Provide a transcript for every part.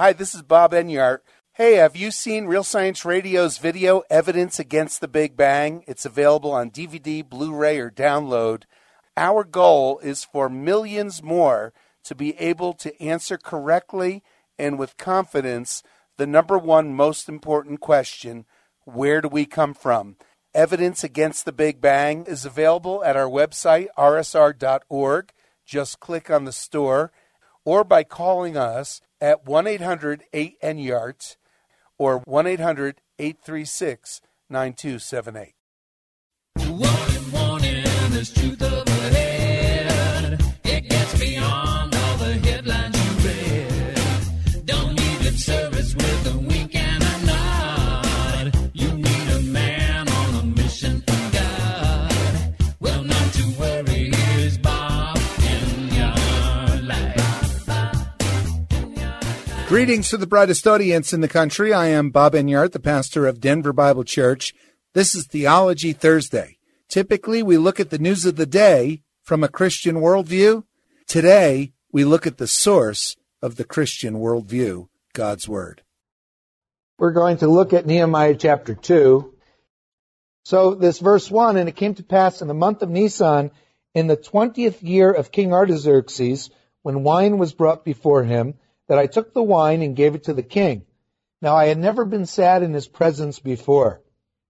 Hi, this is Bob Enyart. Hey, have you seen Real Science Radio's video, Evidence Against the Big Bang? It's available on DVD, Blu-ray, or download. Our goal is for millions more to be able to answer correctly and with confidence the number one most important question, where do we come from? Evidence Against the Big Bang is available at our website, rsr.org. Just click on the store, or by calling us at 1-800-8-NYART or 1-800-836-9278. Warning, there's truth overhead. It gets beyond all the headlines you read. Don't need lip service with a wink and a nod. You need a man on a mission from God. Well, not to worry, here's Bob Enyart Live. Greetings to the brightest audience in the country. I am Bob Enyart, the pastor of Denver Bible Church. This is Theology Thursday. Typically, we look at the news of the day from a Christian worldview. Today, we look at the source of the Christian worldview, God's Word. We're going to look at Nehemiah chapter 2. So this verse 1, and it came to pass in the month of Nisan, in the 20th year of King Artaxerxes, when wine was brought before him, that I took the wine and gave it to the king. Now I had never been sad in his presence before.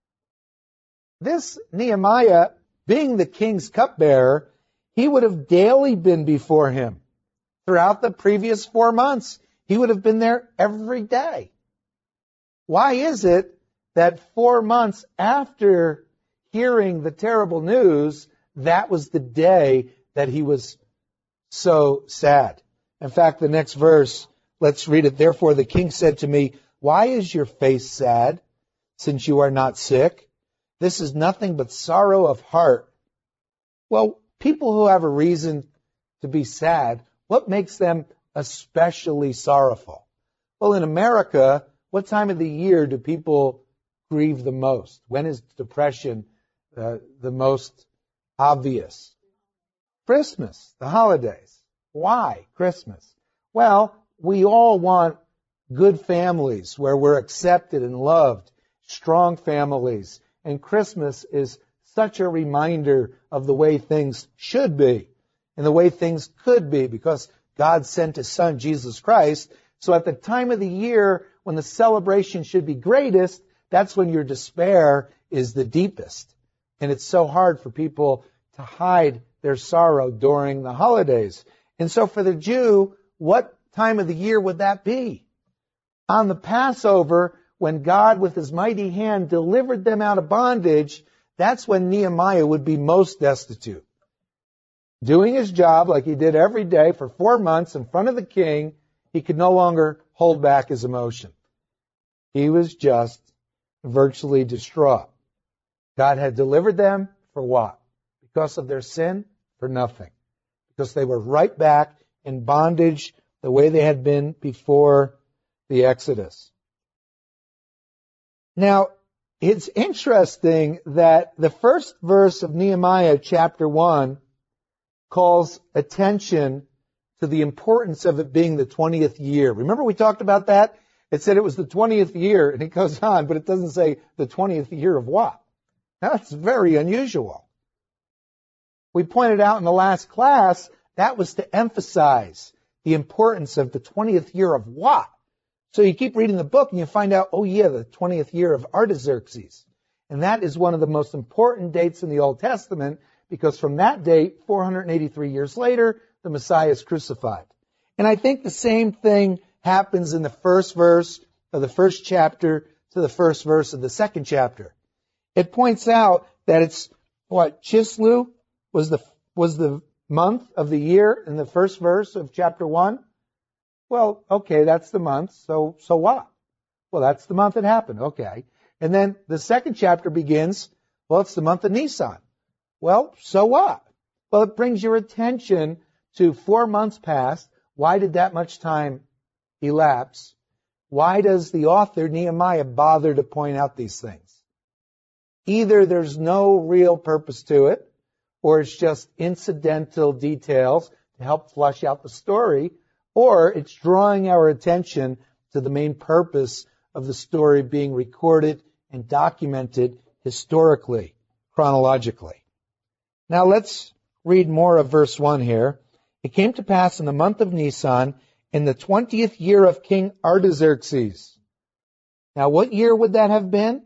This Nehemiah, being the king's cupbearer, he would have daily been before him. Throughout the previous 4 months, he would have been there every day. Why is it that 4 months after hearing the terrible news, that was the day that he was so sad? In fact, the next verse, let's read it. Therefore the king said to me, why is your face sad, since you are not sick? This is nothing but sorrow of heart. Well, people who have a reason to be sad, what makes them especially sorrowful? Well, in America, what time of the year do people grieve the most? When is depression the most obvious? Christmas, the holidays. Why Christmas? Well, we all want good families where we're accepted and loved, strong families. And Christmas is such a reminder of the way things should be and the way things could be, because God sent His Son, Jesus Christ. So at the time of the year when the celebration should be greatest, that's when your despair is the deepest. And it's so hard for people to hide their sorrow during the holidays. And so for the Jew, what time of the year would that be? On the Passover, when God with His mighty hand delivered them out of bondage, that's when Nehemiah would be most destitute. Doing his job like he did every day for 4 months in front of the king, he could no longer hold back his emotion. He was just virtually distraught. God had delivered them for what? Because of their sin? For nothing. Because they were right back in bondage the way they had been before the Exodus. Now, it's interesting that the first verse of Nehemiah chapter 1 calls attention to the importance of it being the 20th year. Remember we talked about that? It said it was the 20th year, and it goes on, but it doesn't say the 20th year of what? That's very unusual. We pointed out in the last class that was to emphasize the importance of the 20th year of what? So you keep reading the book and you find out, oh yeah, the 20th year of Artaxerxes. And that is one of the most important dates in the Old Testament, because from that date, 483 years later, the Messiah is crucified. And I think the same thing happens in the first verse of the first chapter to the first verse of the second chapter. It points out that it's Chislev was the month of the year in the first verse of chapter 1. Well, okay, that's the month, so what? Well, that's the month it happened, okay. And then the second chapter begins, well, it's the month of Nisan. Well, so what? Well, it brings your attention to 4 months past. Why did that much time elapse? Why does the author, Nehemiah, bother to point out these things? Either there's no real purpose to it, or it's just incidental details to help flush out the story, or it's drawing our attention to the main purpose of the story being recorded and documented historically, chronologically. Now let's read more of verse 1 here. It came to pass in the month of Nisan, in the 20th year of King Artaxerxes. Now what year would that have been?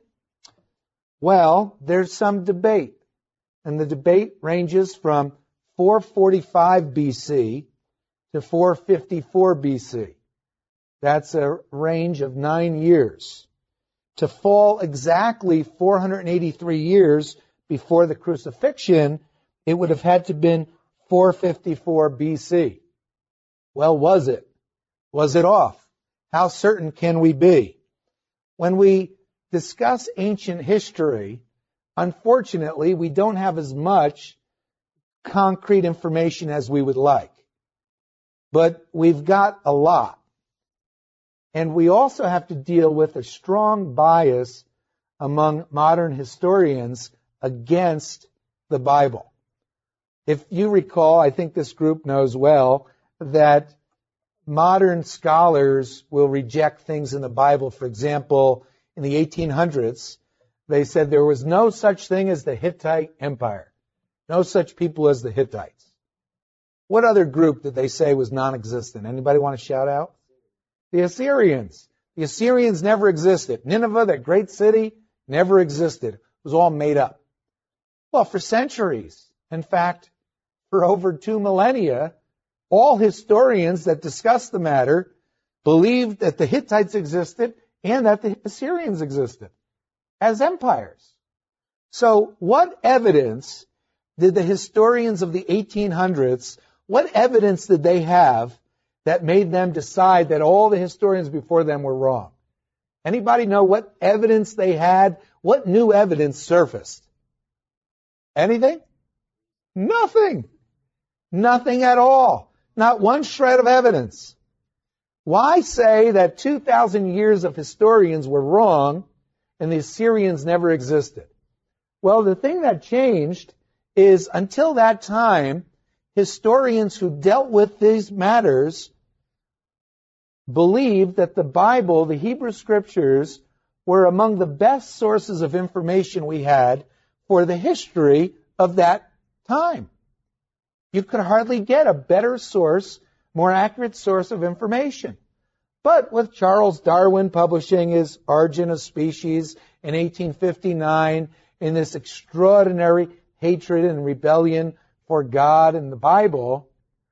Well, there's some debate. And the debate ranges from 445 BC to 454 BC. That's a range of 9 years. To fall exactly 483 years before the crucifixion, it would have had to have been 454 BC. Well, was it? Was it off? How certain can we be? When we discuss ancient history, unfortunately, we don't have as much concrete information as we would like. But we've got a lot. And we also have to deal with a strong bias among modern historians against the Bible. If you recall, I think this group knows well, that modern scholars will reject things in the Bible. For example, in the 1800s, they said there was no such thing as the Hittite Empire. No such people as the Hittites. What other group did they say was non-existent? Anybody want to shout out? The Assyrians. The Assyrians never existed. Nineveh, that great city, never existed. It was all made up. Well, for centuries, in fact, for over 2 millennia, all historians that discuss the matter believed that the Hittites existed and that the Assyrians existed as empires. So what evidence did the historians of the 1800s, what evidence did they have that made them decide that all the historians before them were wrong? Anybody know what evidence they had? What new evidence surfaced? Anything? Nothing. Nothing at all. Not one shred of evidence. Why say that 2,000 years of historians were wrong and the Assyrians never existed? Well, the thing that changed is until that time, historians who dealt with these matters believed that the Bible, the Hebrew Scriptures, were among the best sources of information we had for the history of that time. You could hardly get a better source, more accurate source of information. But with Charles Darwin publishing his Origin of Species in 1859, in this extraordinary hatred and rebellion for God and the Bible,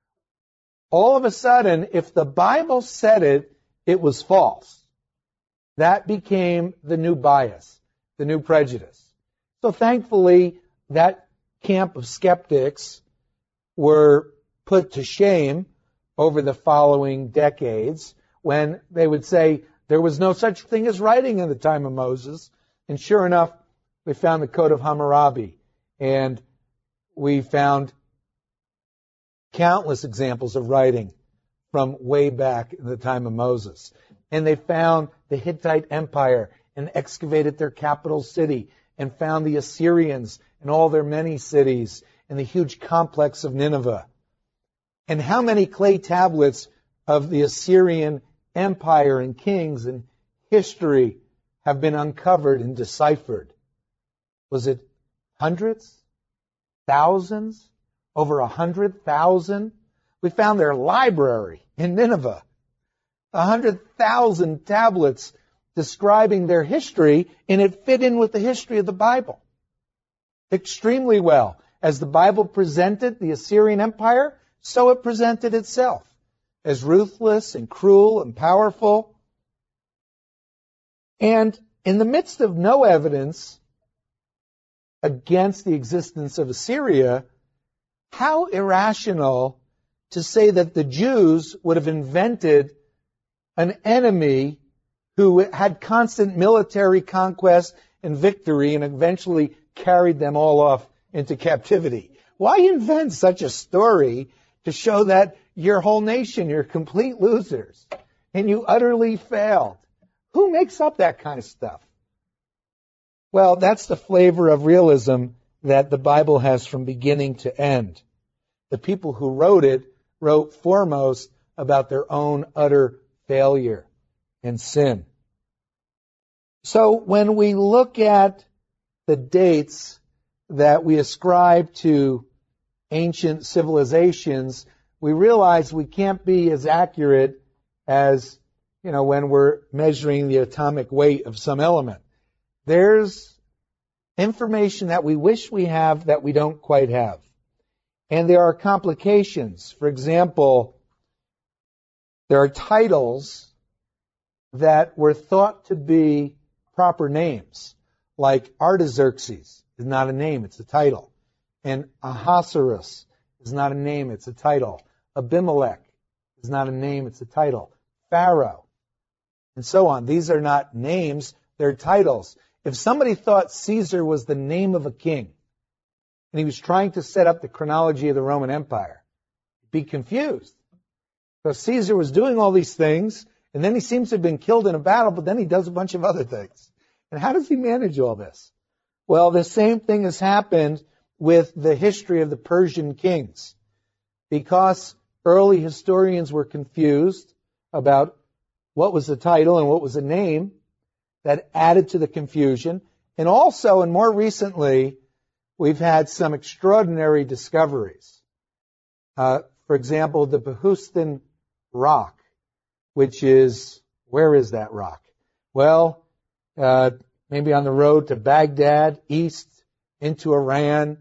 all of a sudden, if the Bible said it, it was false. That became the new bias, the new prejudice. So thankfully, that camp of skeptics were put to shame over the following decades when they would say there was no such thing as writing in the time of Moses. And sure enough, we found the Code of Hammurabi, and we found countless examples of writing from way back in the time of Moses. And they found the Hittite Empire and excavated their capital city and found the Assyrians and all their many cities and the huge complex of Nineveh. And how many clay tablets of the Assyrian Empire and kings and history have been uncovered and deciphered? Was it hundreds? Thousands? Over 100,000? We found their library in Nineveh. 100,000 tablets describing their history, and it fit in with the history of the Bible extremely well. As the Bible presented the Assyrian Empire, so it presented itself as ruthless and cruel and powerful. And in the midst of no evidence against the existence of Assyria, how irrational to say that the Jews would have invented an enemy who had constant military conquest and victory and eventually carried them all off into captivity. Why invent such a story to show that your whole nation, you're complete losers and you utterly failed? Who makes up that kind of stuff? Well, that's the flavor of realism that the Bible has from beginning to end. The people who wrote it wrote foremost about their own utter failure and sin. So when we look at the dates that we ascribe to ancient civilizations, we realize we can't be as accurate as, when we're measuring the atomic weight of some element. There's information that we wish we have that we don't quite have. And there are complications. For example, there are titles that were thought to be proper names, like Artaxerxes is not a name, it's a title. And Ahasuerus is not a name, it's a title. Abimelech is not a name, it's a title. Pharaoh, and so on. These are not names, they're titles. If somebody thought Caesar was the name of a king, and he was trying to set up the chronology of the Roman Empire, he'd be confused. Because Caesar was doing all these things, and then he seems to have been killed in a battle, but then he does a bunch of other things. And how does he manage all this? Well, the same thing has happened with the history of the Persian kings. Because early historians were confused about what was the title and what was the name, that added to the confusion. And also, and more recently, we've had some extraordinary discoveries. For example, the Behistun rock, which is, where is that rock? Well, maybe on the road to Baghdad, east into Iran,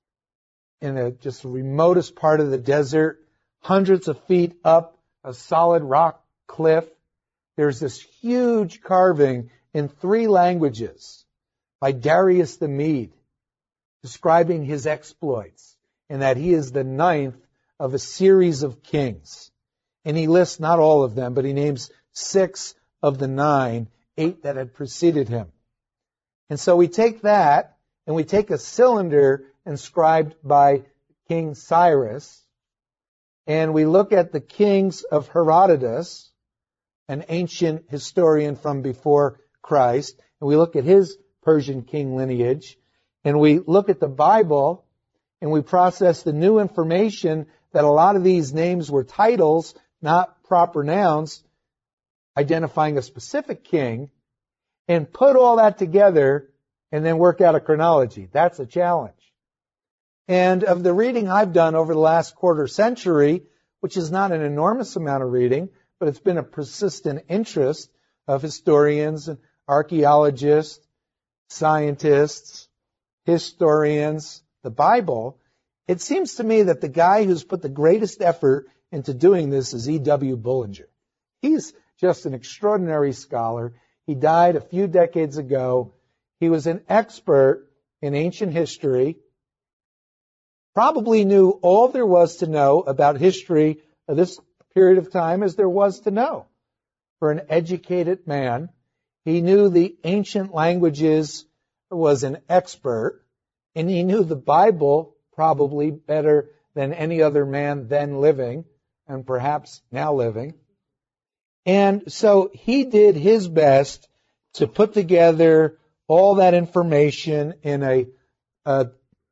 in just the remotest part of the desert, hundreds of feet up a solid rock cliff. There's this huge carving in 3 languages by Darius the Mede, describing his exploits, and that he is the 9th of a series of kings. And he lists not all of them, but he names 6 of the 9, 8 that had preceded him. And so we take that, and we take a cylinder inscribed by King Cyrus, and we look at the kings of Herodotus, an ancient historian from before Christ, and we look at his Persian king lineage, and we look at the Bible, and we process the new information that a lot of these names were titles, not proper nouns, identifying a specific king, and put all that together and then work out a chronology. That's a challenge. And of the reading I've done over the last quarter century, which is not an enormous amount of reading, but it's been a persistent interest of historians and archaeologists, scientists, historians, the Bible, it seems to me that the guy who's put the greatest effort into doing this is E.W. Bullinger. He's just an extraordinary scholar. He died a few decades ago. He was an expert in ancient history, probably knew all there was to know about history of this period of time as there was to know. For an educated man, he knew the ancient languages, was an expert, and he knew the Bible probably better than any other man then living, and perhaps now living. And so he did his best to put together all that information in a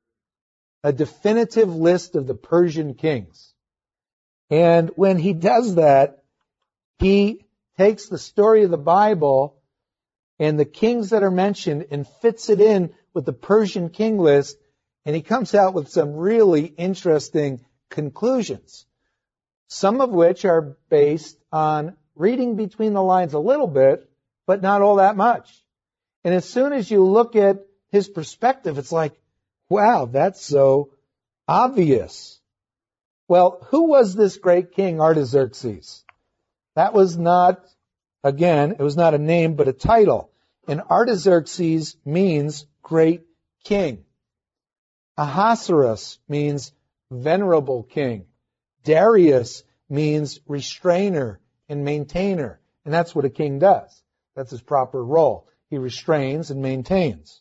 definitive list of the Persian kings. And when he does that, he takes the story of the Bible and the kings that are mentioned and fits it in with the Persian king list, and he comes out with some really interesting conclusions, some of which are based on reading between the lines a little bit, but not all that much. And as soon as you look at his perspective, it's like, wow, that's so obvious. Well, who was this great king Artaxerxes? That was not, again, it was not a name, but a title. And Artaxerxes means great king. Ahasuerus means venerable king. Darius means restrainer and maintainer. And that's what a king does. That's his proper role. He restrains and maintains.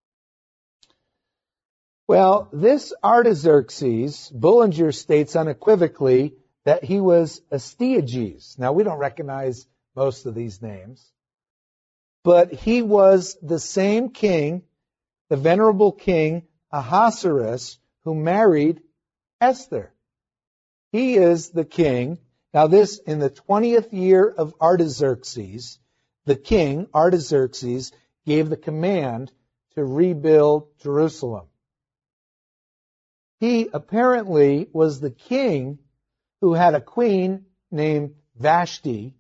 Well, this Artaxerxes, Bullinger states unequivocally that he was Astyages. Now, we don't recognize most of these names, but he was the same king, the venerable king Ahasuerus, who married Esther. He is the king. Now, this in the 20th year of Artaxerxes, the king, Artaxerxes, gave the command to rebuild Jerusalem. He apparently was the king who had a queen named Vashti,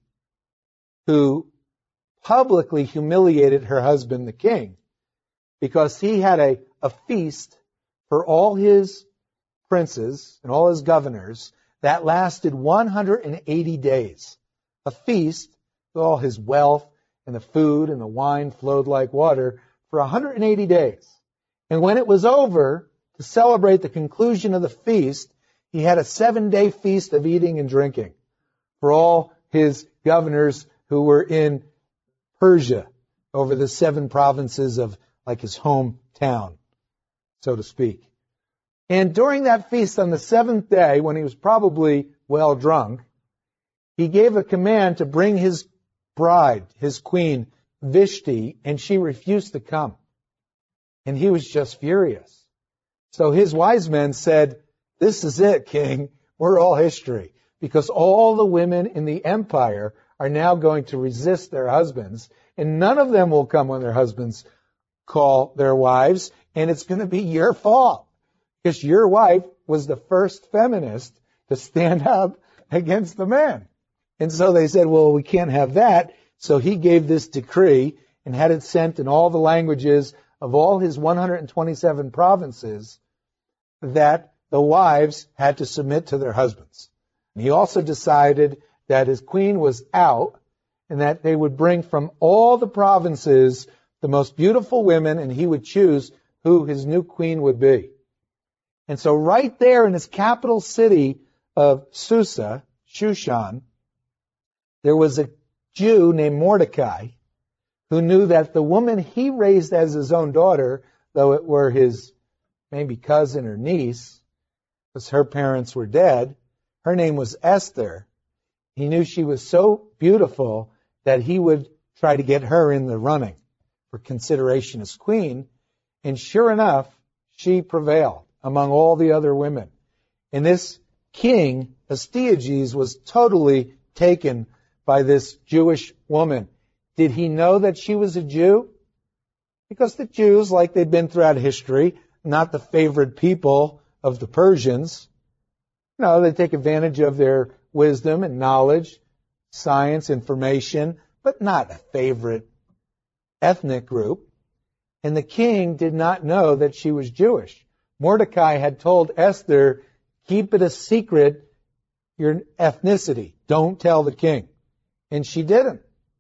who publicly humiliated her husband, the king, because he had a feast for all his princes and all his governors that lasted 180 days. A feast with all his wealth and the food and the wine flowed like water for 180 days. And when it was over, to celebrate the conclusion of the feast, he had a 7-day feast of eating and drinking for all his governors who were in Persia, over the 7 provinces of like his hometown, so to speak. And during that feast on the 7th day, when he was probably well drunk, he gave a command to bring his bride, his queen, Vashti, and she refused to come. And he was just furious. So his wise men said, "This is it, king. We're all history." Because all the women in the empire are now going to resist their husbands, and none of them will come when their husbands call their wives, and it's going to be your fault. Because your wife was the first feminist to stand up against the men. And so they said, well, we can't have that. So he gave this decree and had it sent in all the languages of all his 127 provinces that the wives had to submit to their husbands. And he also decided that his queen was out and that they would bring from all the provinces the most beautiful women, and he would choose who his new queen would be. And so right there in his capital city of Susa, Shushan, there was a Jew named Mordecai who knew that the woman he raised as his own daughter, though it were his maybe cousin or niece, because her parents were dead, her name was Esther. He knew she was so beautiful that he would try to get her in the running for consideration as queen. And sure enough, she prevailed among all the other women. And this king, Astyages, was totally taken by this Jewish woman. Did he know that she was a Jew? Because the Jews, like they've been throughout history, not the favored people of the Persians. No, they take advantage of their wisdom and knowledge, science, information, but not a favorite ethnic group. And the king did not know that she was Jewish. Mordecai had told Esther, keep it a secret, your ethnicity. Don't tell the king. And she didn't.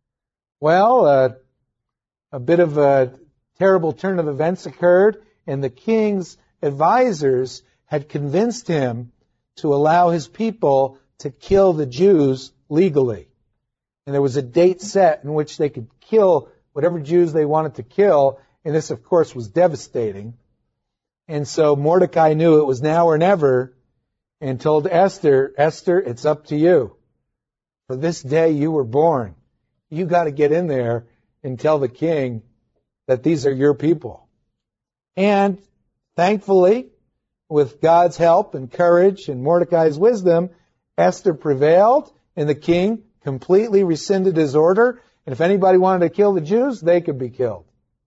Well, a bit of a terrible turn of events occurred, and the king's advisors had convinced him to allow his people to kill the Jews legally. And there was a date set in which they could kill whatever Jews they wanted to kill, and this, of course, was devastating. And so Mordecai knew it was now or never and told Esther, Esther, it's up to you. For this day you were born. You got to get in there and tell the king that these are your people. And thankfully, with God's help and courage and Mordecai's wisdom, Esther prevailed, and the king completely rescinded his order. And if anybody wanted to kill the Jews, they could be killed.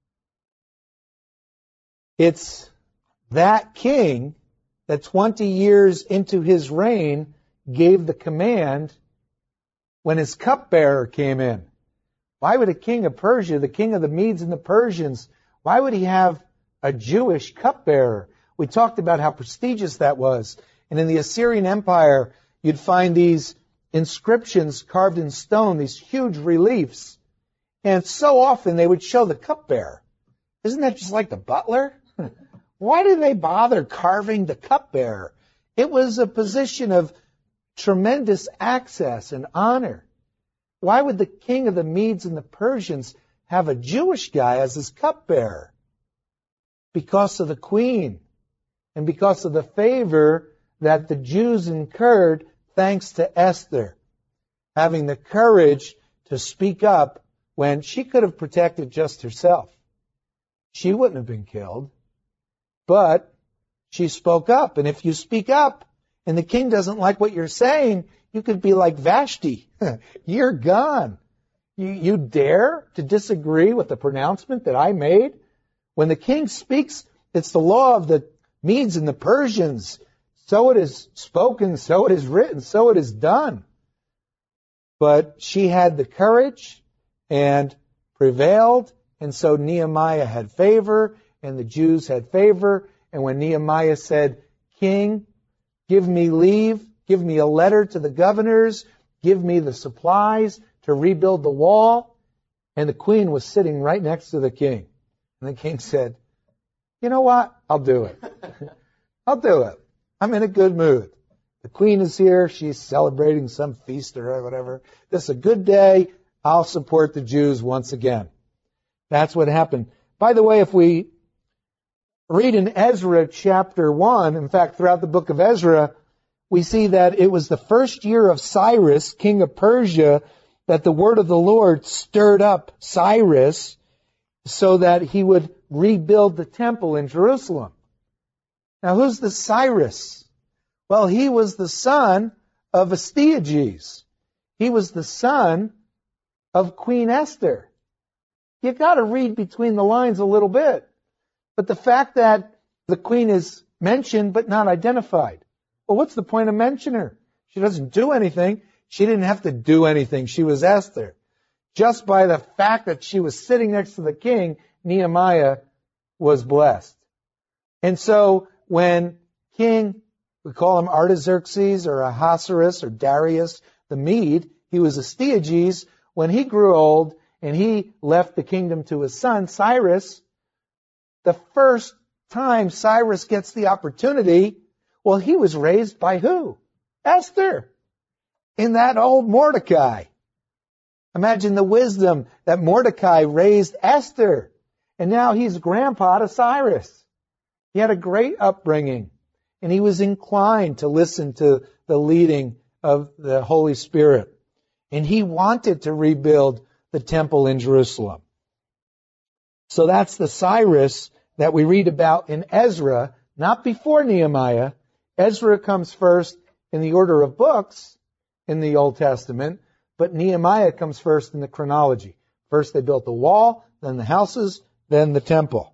It's that king that 20 years into his reign gave the command when his cupbearer came in. Why would a king of Persia, the king of the Medes and the Persians, why would he have a Jewish cupbearer? We talked about how prestigious that was. And in the Assyrian Empire, you'd find these inscriptions carved in stone, these huge reliefs. And so often they would show the cupbearer. Isn't that just like the butler? Why did they bother carving the cupbearer? It was a position of tremendous access and honor. Why would the king of the Medes and the Persians have a Jewish guy as his cupbearer? Because of the queen and because of the favor that the Jews incurred thanks to Esther, having the courage to speak up when she could have protected just herself. She wouldn't have been killed, but she spoke up. And if you speak up and the king doesn't like what you're saying, you could be like Vashti. You're gone. You dare to disagree with the pronouncement that I made? When the king speaks, it's the law of the Medes and the Persians. So it is spoken, so it is written, so it is done. But she had the courage and prevailed, and so Nehemiah had favor, and the Jews had favor. And when Nehemiah said, King, give me leave, give me a letter to the governors, give me the supplies to rebuild the wall, and the queen was sitting right next to the king. And the king said, you know what? I'll do it. I'll do it. I'm in a good mood. The queen is here. She's celebrating some feast or whatever. This is a good day. I'll support the Jews once again. That's what happened. By the way, if we read in Ezra chapter 1, in fact, throughout the book of Ezra, we see that it was the first year of Cyrus, king of Persia, that the word of the Lord stirred up Cyrus so that he would rebuild the temple in Jerusalem. Now, who's the Cyrus? Well, he was the son of Astyages. He was the son of Queen Esther. You got to read between the lines a little bit. But the fact that the queen is mentioned but not identified, well, what's the point of mentioning her? She doesn't do anything. She didn't have to do anything. She was Esther. Just by the fact that she was sitting next to the king, Nehemiah was blessed. And so when King, we call him Artaxerxes or Ahasuerus or Darius the Mede, he was Astyages. When he grew old and he left the kingdom to his son, Cyrus, the first time Cyrus gets the opportunity, well, he was raised by who? Esther. In that old Mordecai. Imagine the wisdom that Mordecai raised Esther. And now he's grandpa to Cyrus. He had a great upbringing. And he was inclined to listen to the leading of the Holy Spirit. And he wanted to rebuild the temple in Jerusalem. So that's the Cyrus that we read about in Ezra, not before Nehemiah. Ezra comes first in the order of books in the Old Testament, but Nehemiah comes first in the chronology. First they built the wall, then the houses, then the temple.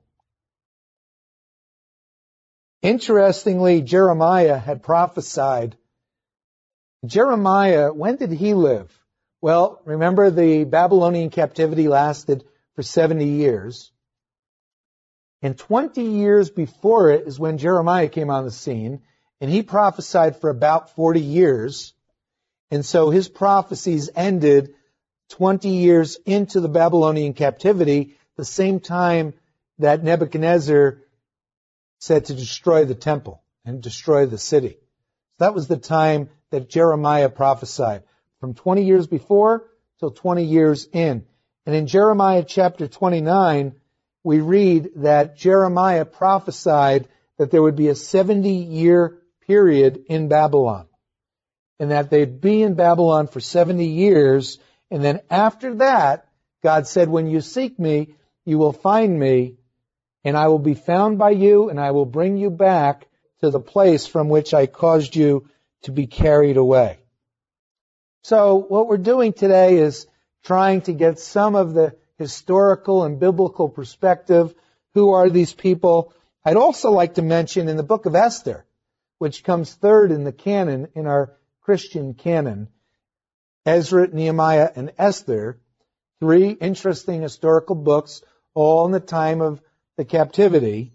Interestingly, Jeremiah had prophesied. Jeremiah, when did he live? Well, remember the Babylonian captivity lasted for 70 years. And 20 years before it is when Jeremiah came on the scene, and he prophesied for about 40 years. And so his prophecies ended 20 years into the Babylonian captivity, the same time that Nebuchadnezzar said to destroy the temple and destroy the city. So that was the time that Jeremiah prophesied, from 20 years before till 20 years in. And in Jeremiah chapter 29, we read that Jeremiah prophesied that there would be a 70-year period in Babylon, and that they'd be in Babylon for 70 years, and then after that, God said, when you seek me, you will find me, and I will be found by you, and I will bring you back to the place from which I caused you to be carried away. So what we're doing today is trying to get some of the historical and biblical perspective. Who are these people? I'd also like to mention in the book of Esther, which comes third in the canon, in our Christian canon, Ezra, Nehemiah, and Esther, three interesting historical books, all in the time of the captivity.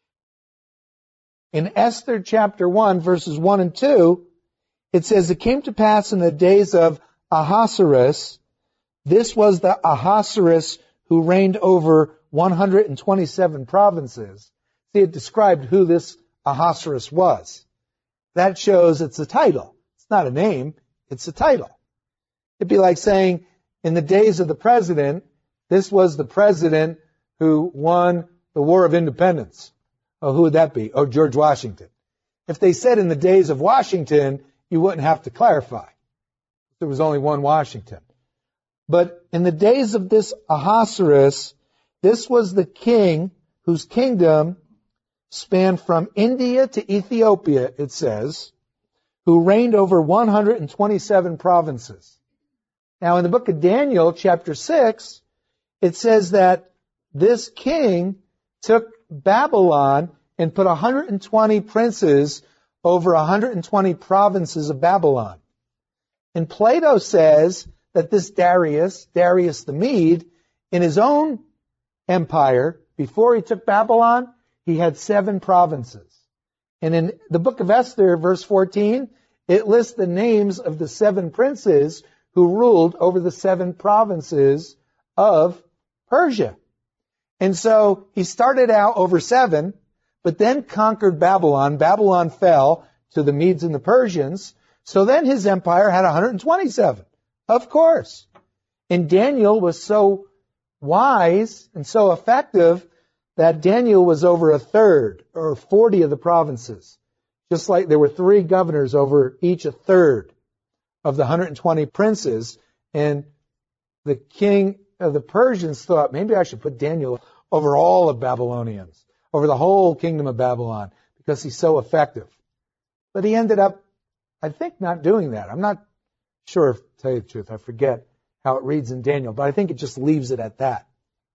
In Esther chapter 1, verses 1 and 2, it says, it came to pass in the days of Ahasuerus. This was the Ahasuerus who reigned over 127 provinces. See, it described who this Ahasuerus was. That shows it's a title. It's not a name, it's a title. It'd be like saying, in the days of the president, this was the president who won the War of Independence. Oh, who would that be? Oh, George Washington. If they said in the days of Washington, you wouldn't have to clarify. There was only one Washington. But in the days of this Ahasuerus, this was the king whose kingdom spanned from India to Ethiopia, it says, who reigned over 127 provinces. Now, in the book of Daniel, chapter 6, it says that this king took Babylon and put 120 princes over 120 provinces of Babylon. And Plato says that this Darius the Mede, in his own empire, before he took Babylon, he had 7 provinces. And in the book of Esther, verse 14, it lists the names of the 7 princes who ruled over the 7 provinces of Persia. And so he started out over 7, but then conquered Babylon. Babylon fell to the Medes and the Persians. So then his empire had 127. Of course. And Daniel was so wise and so effective that Daniel was over a third or 40 of the provinces. Just like there were 3 governors over each a third of the 120 princes. And the king of the Persians thought, maybe I should put Daniel over all of Babylonians, over the whole kingdom of Babylon, because he's so effective. But he ended up, I think, not doing that. I'm not sure, to tell you the truth. I forget how it reads in Daniel, but I think it just leaves it at that.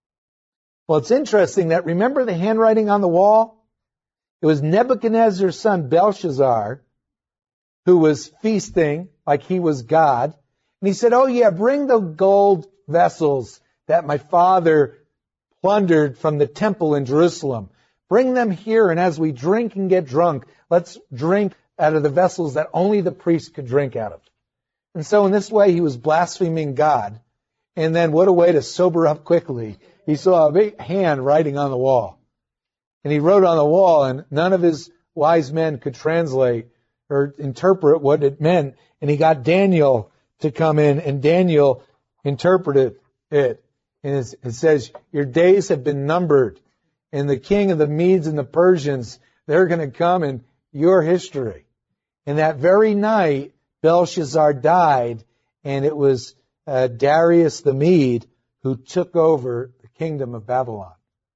Well, it's interesting that, remember the handwriting on the wall? It was Nebuchadnezzar's son Belshazzar who was feasting like he was God. And he said, oh yeah, bring the gold vessels that my father plundered from the temple in Jerusalem. Bring them here, and as we drink and get drunk, let's drink out of the vessels that only the priest could drink out of. And so in this way, he was blaspheming God. And then what a way to sober up quickly. He saw a big hand writing on the wall. And he wrote on the wall, and none of his wise men could translate or interpret what it meant. And he got Daniel to come in, and Daniel interpreted it. And it says, your days have been numbered. And the king of the Medes and the Persians, they're going to come in your history. And that very night, Belshazzar died, and it was Darius the Mede who took over the kingdom of Babylon.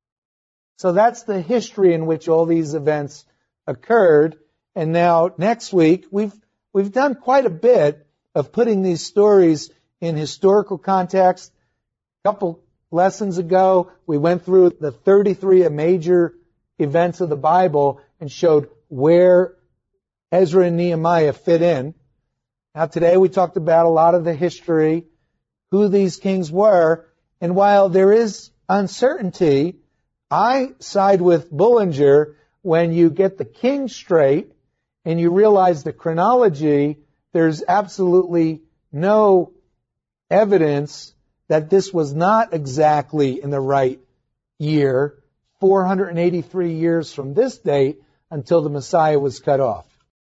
So that's the history in which all these events occurred. And now next week, we've done quite a bit of putting these stories in historical context. A couple lessons ago, we went through the 33 major events of the Bible and showed where Ezra and Nehemiah fit in. Now today we talked about a lot of the history, who these kings were, and while there is uncertainty, I side with Bullinger when you get the king straight and you realize the chronology, there's absolutely no evidence that this was not exactly in the right year, 483 years from this date until the Messiah was cut off.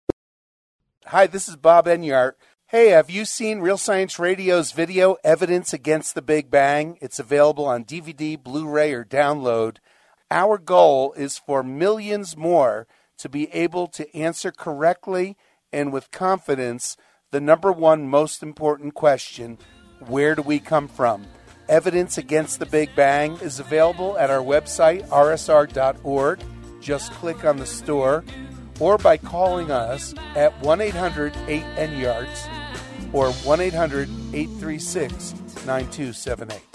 Hi, this is Bob Enyart. Hey, have you seen Real Science Radio's video, Evidence Against the Big Bang? It's available on DVD, Blu-ray, or download. Our goal is for millions more to be able to answer correctly and with confidence the number one most important question, where do we come from? Evidence Against the Big Bang is available at our website, rsr.org. Just click on the store, or by calling us at 1-800-8-NYARDS or 1-800-836-9278.